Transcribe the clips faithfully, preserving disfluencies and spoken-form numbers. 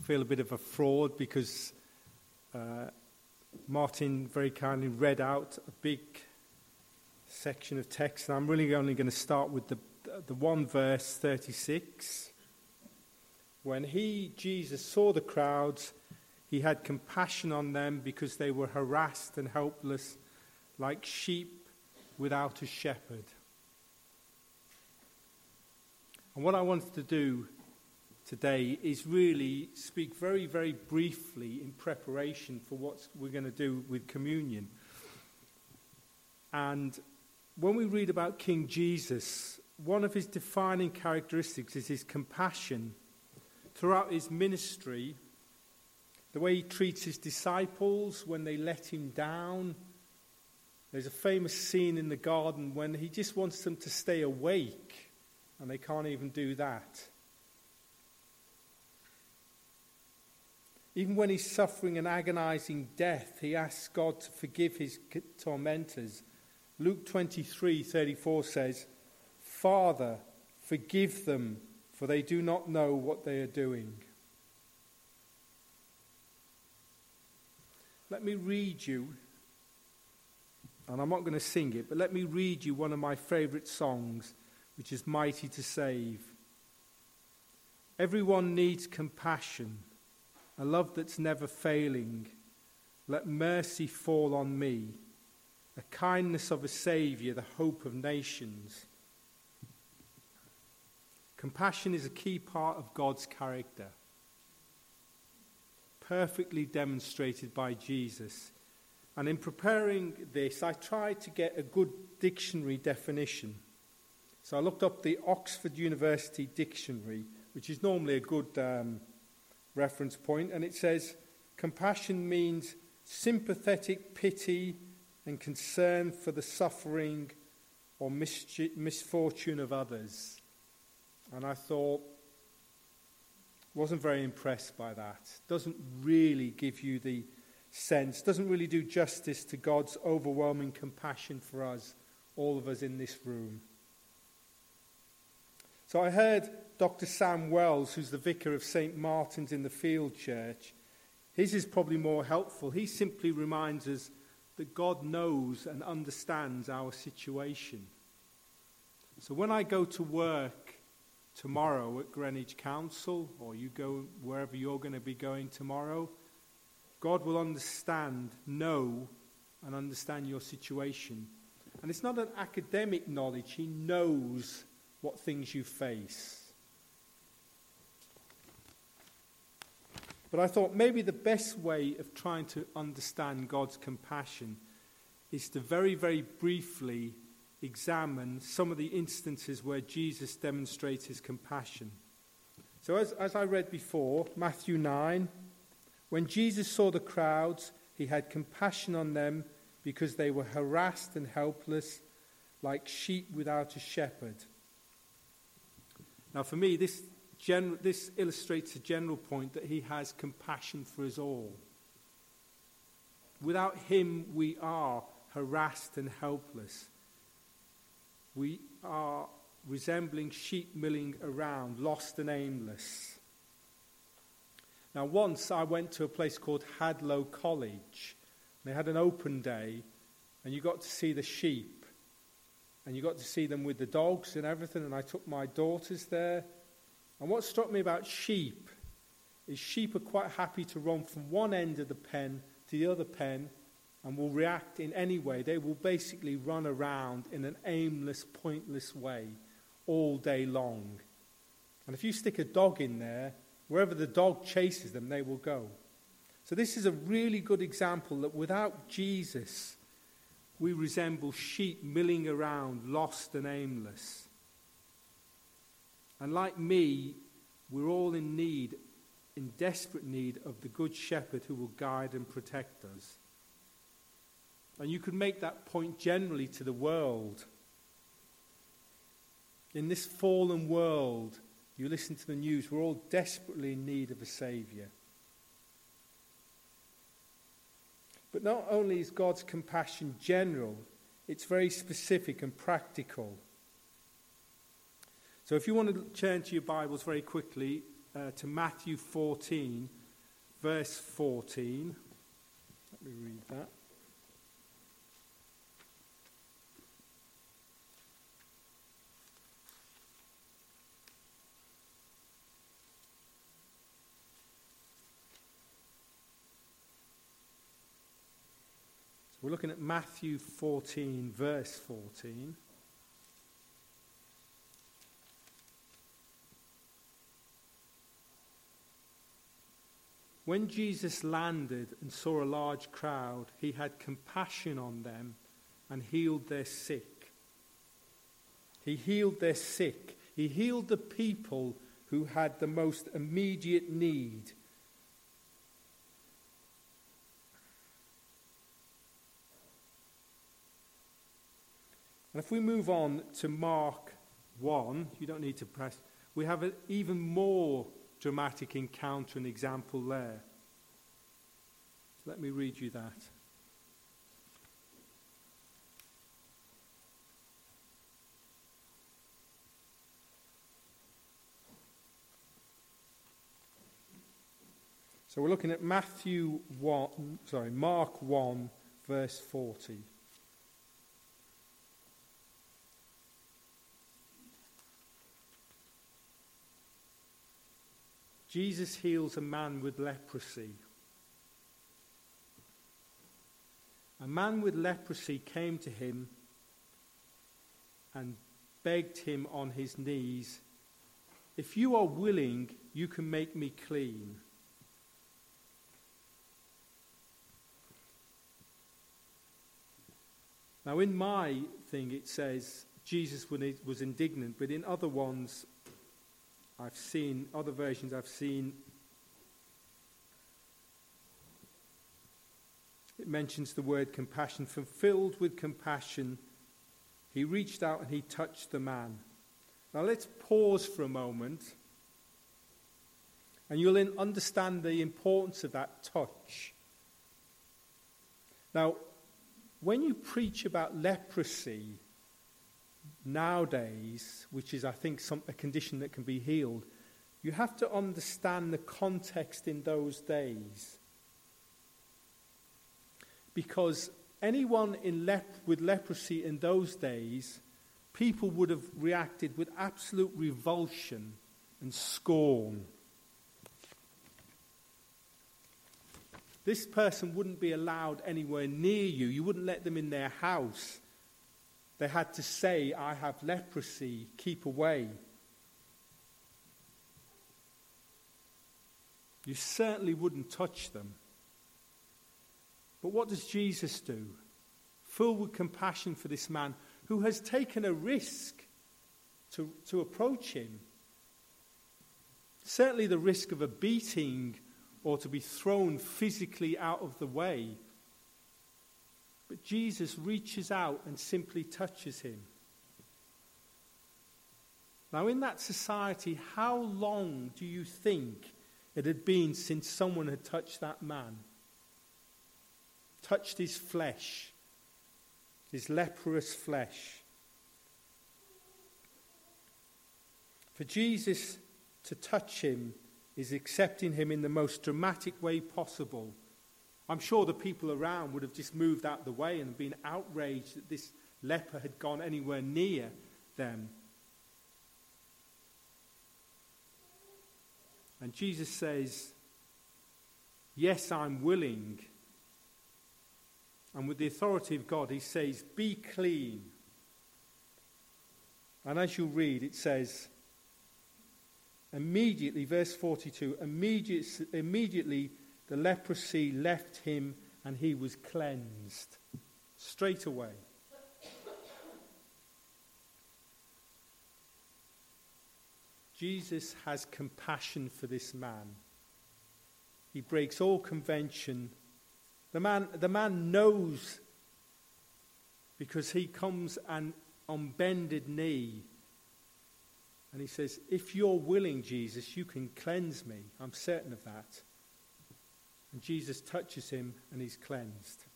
feel a bit of a fraud because uh, Martin very kindly read out a big section of text, and I'm really only going to start with the the one verse thirty-six. When he, Jesus, saw the crowds, he had compassion on them because they were harassed and helpless, like sheep without a shepherd. And what I wanted to do today is really speak very, very briefly in preparation for what we're going to do with communion. And when we read about King Jesus, one of his defining characteristics is his compassion. Throughout his ministry, the way he treats his disciples when they let him down. There's a famous scene in the garden when he just wants them to stay awake, and they can't even do that. Even when he's suffering an agonizing death, he asks God to forgive his tormentors. Luke twenty-three thirty-four says, "Father, forgive them, for they do not know what they are doing." Let me read you, and I'm not going to sing it, but let me read you one of my favorite songs, which is Mighty to Save. Everyone needs compassion, a love that's never failing. Let mercy fall on me, the kindness of a Saviour, the hope of nations. Compassion is a key part of God's character, perfectly demonstrated by Jesus. And in preparing this, I tried to get a good dictionary definition. So I looked up the Oxford University Dictionary, which is normally a good um, reference point, and it says, compassion means sympathetic pity and concern for the suffering or mischi- misfortune of others. And I thought, wasn't very impressed by that. Doesn't really give you the sense, doesn't really do justice to God's overwhelming compassion for us, all of us in this room. So I heard Doctor Sam Wells, who's the vicar of Saint Martin's in the Field Church. His is probably more helpful. He simply reminds us that God knows and understands our situation. So when I go to work tomorrow at Greenwich Council, or you go wherever you're going to be going tomorrow, God will understand, know, and understand your situation. And it's not an academic knowledge. He knows what things you face. But I thought maybe the best way of trying to understand God's compassion is to very, very briefly examine some of the instances where Jesus demonstrates his compassion. So as, as I read before, Matthew nine, when Jesus saw the crowds, he had compassion on them because they were harassed and helpless, like sheep without a shepherd. Now for me, this, gen- this illustrates a general point that he has compassion for us all. Without him, we are harassed and helpless. We are resembling sheep milling around, lost and aimless. Now, once I went to a place called Hadlow College. They had an open day, and you got to see the sheep. And you got to see them with the dogs and everything, and I took my daughters there. And what struck me about sheep is sheep are quite happy to roam from one end of the pen to the other pen, and will react in any way. They will basically run around in an aimless, pointless way all day long. And if you stick a dog in there, wherever the dog chases them, they will go. So this is a really good example that without Jesus, we resemble sheep milling around, lost and aimless. And like me, we're all in need, in desperate need of the Good Shepherd who will guide and protect us. And you could make that point generally to the world. In this fallen world, you listen to the news, we're all desperately in need of a Saviour. But not only is God's compassion general, it's very specific and practical. So if you want to turn to your Bibles very quickly, uh, to Matthew fourteen, verse fourteen. Let me read that. We're looking at Matthew fourteen, verse fourteen. When Jesus landed and saw a large crowd, he had compassion on them and healed their sick. He healed their sick. He healed the people who had the most immediate need. And if we move on to Mark one, you don't need to press, we have an even more dramatic encounter and example there. So let me read you that. So we're looking at Matthew one, sorry, Mark one, verse forty. Jesus heals a man with leprosy. A man with leprosy came to him and begged him on his knees, "If you are willing, you can make me clean." Now in my thing it says Jesus was indignant, but in other ones I've seen, other versions I've seen, it mentions the word compassion. Fulfilled with compassion, he reached out and he touched the man. Now let's pause for a moment, and you'll then understand the importance of that touch. Now, when you preach about leprosy nowadays, which is, I think, some, a condition that can be healed, you have to understand the context in those days. Because anyone in lep- with leprosy in those days, people would have reacted with absolute revulsion and scorn. This person wouldn't be allowed anywhere near you. You wouldn't let them in their house. They had to say, "I have leprosy, keep away." You certainly wouldn't touch them. But what does Jesus do? Full with compassion for this man who has taken a risk to, to approach him. Certainly the risk of a beating or to be thrown physically out of the way. But Jesus reaches out and simply touches him. Now, in that society, how long do you think it had been since someone had touched that man? Touched his flesh, his leprous flesh. For Jesus to touch him is accepting him in the most dramatic way possible. I'm sure the people around would have just moved out of the way and been outraged that this leper had gone anywhere near them. And Jesus says, "Yes, I'm willing." And with the authority of God, he says, "Be clean." And as you read, it says, immediately, verse forty-two, immediate, immediately the leprosy left him and he was cleansed. Straight away. Jesus has compassion for this man. He breaks all convention. The man, the man knows, because he comes and on bended knee and he says, "If you're willing, Jesus, you can cleanse me. I'm certain of that." And Jesus touches him and he's cleansed.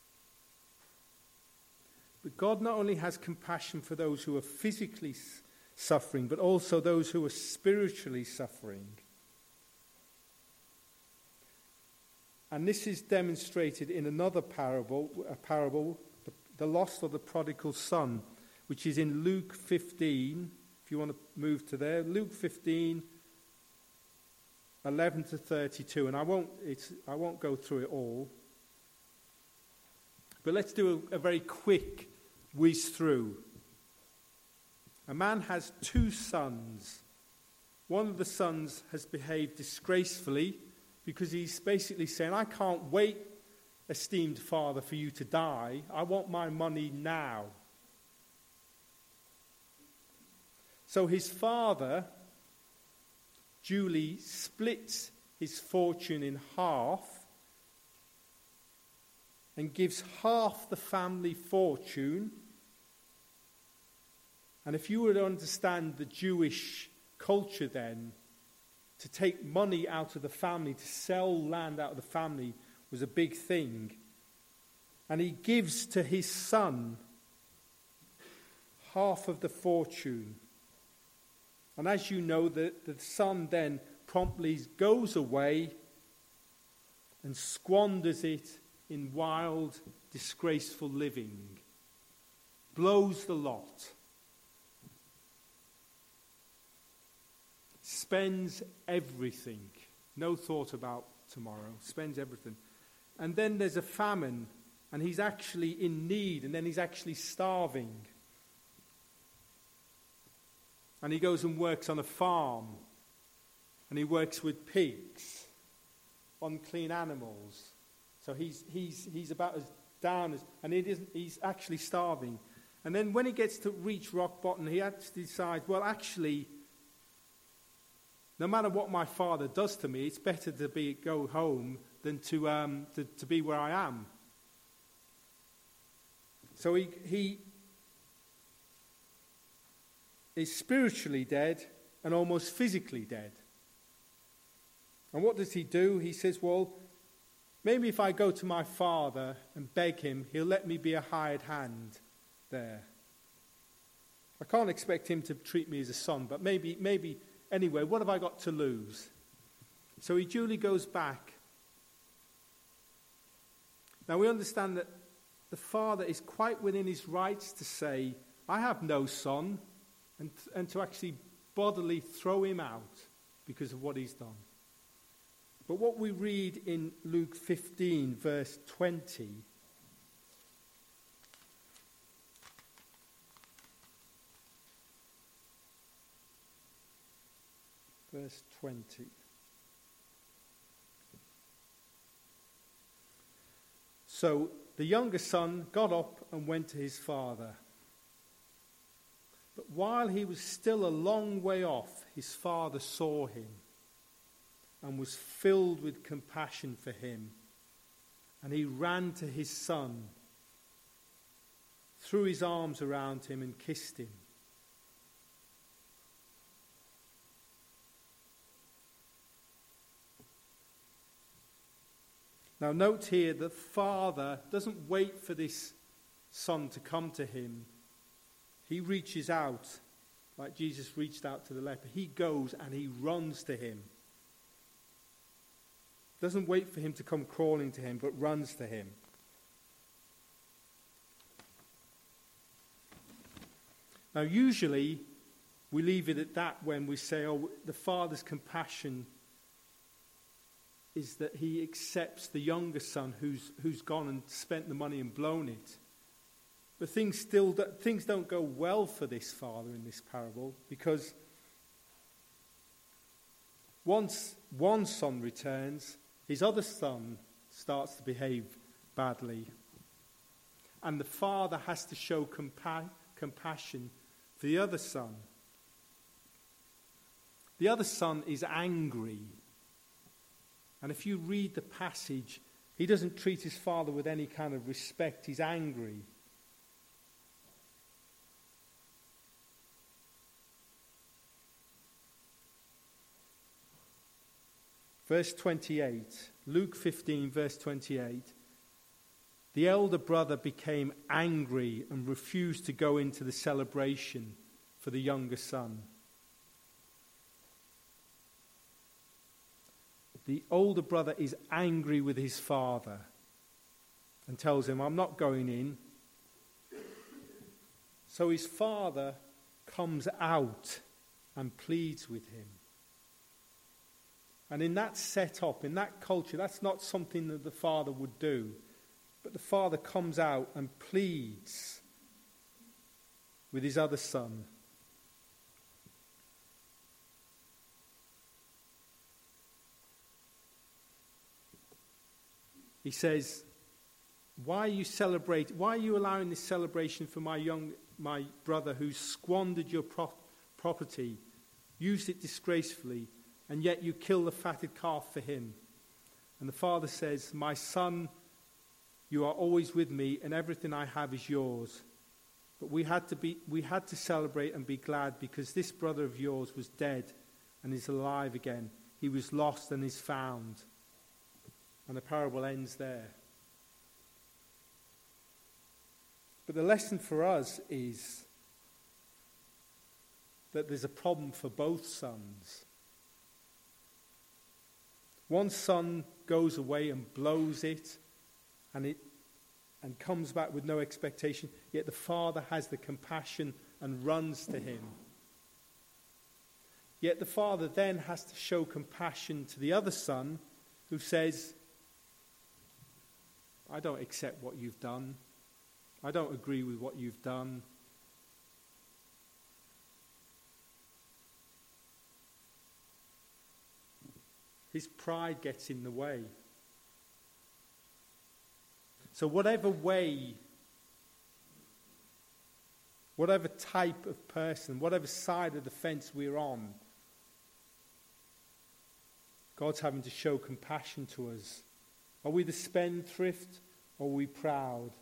But God not only has compassion for those who are physically suffering, but also those who are spiritually suffering. And this is demonstrated in another parable, a parable, the, the lost of the prodigal son, which is in Luke fifteen. If you want to move to there, Luke fifteen, eleven to thirty-two, and I won't, it's, I won't go through it all. But let's do a, a very quick whiz through. A man has two sons. One of the sons has behaved disgracefully because he's basically saying, I can't wait, esteemed father, for you to die. I want my money now. So his father duly splits his fortune in half and gives half the family fortune. And if you were to understand the Jewish culture then, to take money out of the family, to sell land out of the family was a big thing. And he gives to his son half of the fortune. And as you know, the, the son then promptly goes away and squanders it in wild, disgraceful living. Blows the lot. Spends everything. No thought about tomorrow. Spends everything. And then there's a famine, and he's actually in need, and then he's actually starving. And he goes and works on a farm, and he works with pigs, unclean animals. So he's he's he's about as down as, and it isn't, he's actually starving. And then when he gets to reach rock bottom, he actually decides, well, actually, no matter what my father does to me, it's better to be go home than to um to, to be where I am. So he he is spiritually dead and almost physically dead. And what does he do? He says, well, maybe if I go to my father and beg him, he'll let me be a hired hand there. I can't expect him to treat me as a son, but maybe, maybe, anyway, what have I got to lose? So he duly goes back. Now we understand that the father is quite within his rights to say, I have no son, and, and to actually bodily throw him out because of what he's done. But what we read in Luke fifteen, verse twenty, verse twenty. So the younger son got up and went to his father. But while he was still a long way off, his father saw him and was filled with compassion for him. And he ran to his son, threw his arms around him and kissed him. Now note here, the father doesn't wait for this son to come to him. He reaches out, like Jesus reached out to the leper. He goes and he runs to him. Doesn't wait for him to come crawling to him, but runs to him. Now usually we leave it at that when we say, oh, the father's compassion is that he accepts the younger son who's who's gone and spent the money and blown it. But things still things don't go well for this father in this parable, because once one son returns, his other son starts to behave badly. And the father has to show compa- compassion for the other son. The other son is angry. And if you read the passage, he doesn't treat his father with any kind of respect. He's angry. Verse twenty-eight, Luke fifteen, verse twenty-eight. The elder brother became angry and refused to go into the celebration for the younger son. The older brother is angry with his father and tells him, I'm not going in. So his father comes out and pleads with him. And in that setup, in that culture, that's not something that the father would do. But the father comes out and pleads with his other son. He says, why are you celebrating, why are you allowing this celebration for my young, my brother who's squandered your pro- property, used it disgracefully, and yet you kill the fatted calf for him? And the father says, my son, you are always with me, and everything I have is yours. But we had to be, we had to celebrate and be glad because this brother of yours was dead and is alive again. He was lost and is found. And the parable ends there. But the lesson for us is that there's a problem for both sons. One son goes away and blows it, and it and comes back with no expectation, yet the father has the compassion and runs to him. Yet the father then has to show compassion to the other son who says, I don't accept what you've done. I don't agree with what you've done. His pride gets in the way. So whatever way, whatever type of person, whatever side of the fence we're on, God's having to show compassion to us. Are we the spendthrift or are we proud?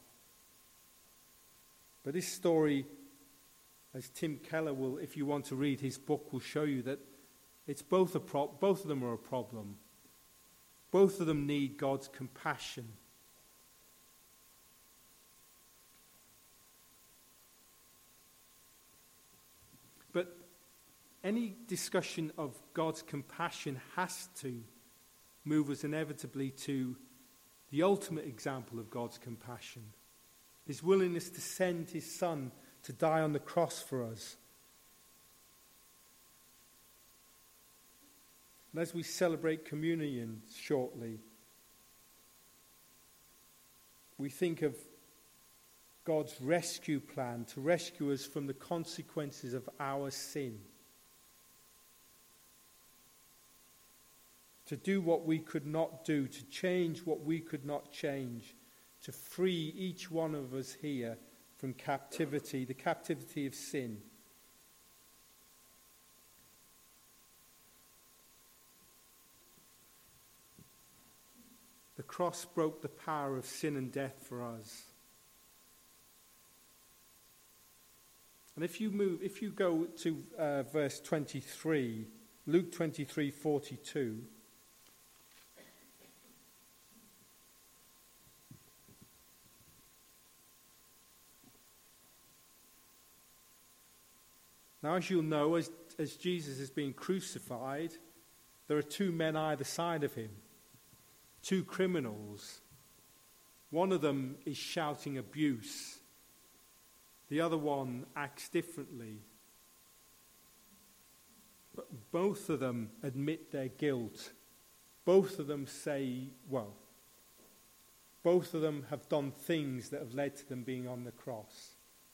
But this story, as Tim Keller will, if you want to read his book, will show you that it's both a pro- both of them are a problem. Both of them need God's compassion. But any discussion of God's compassion has to move us inevitably to the ultimate example of God's compassion. His willingness to send his son to die on the cross for us. And as we celebrate communion shortly, we think of God's rescue plan to rescue us from the consequences of our sin. To do what we could not do, to change what we could not change, to free each one of us here from captivity, the captivity of sin. The cross broke the power of sin and death for us. And if you move, if you go to uh, verse twenty-three, Luke twenty-three forty-two. Now, as you'll know, as, as Jesus is being crucified, there are two men either side of him, two criminals. One of them is shouting abuse. The other one acts differently. But both of them admit their guilt. Both of them say, well, both of them have done things that have led to them being on the cross.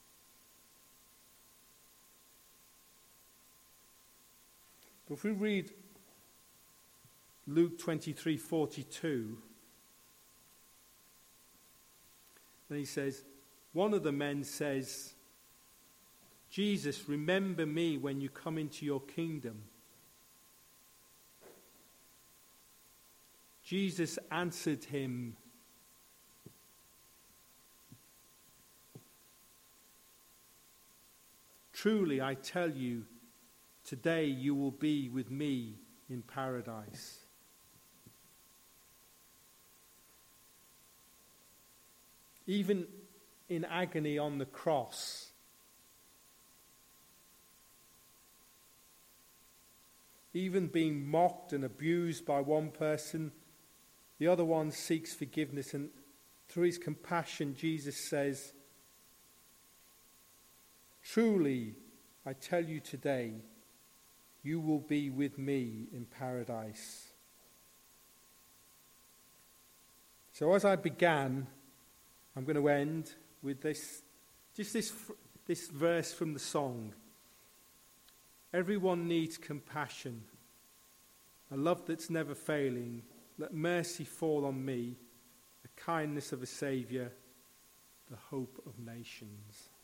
But if we read Luke twenty-three forty-two, then he says, one of the men says, Jesus, remember me when you come into your kingdom. Jesus answered him, truly I tell you, today you will be with me in paradise. Even in agony on the cross, even being mocked and abused by one person, the other one seeks forgiveness, and through his compassion, Jesus says, "Truly, I tell you today, you will be with me in paradise." So as I began, I'm going to end with this, just this, this verse from the song. Everyone needs compassion, a love that's never failing. Let mercy fall on me, the kindness of a Saviour, the hope of nations.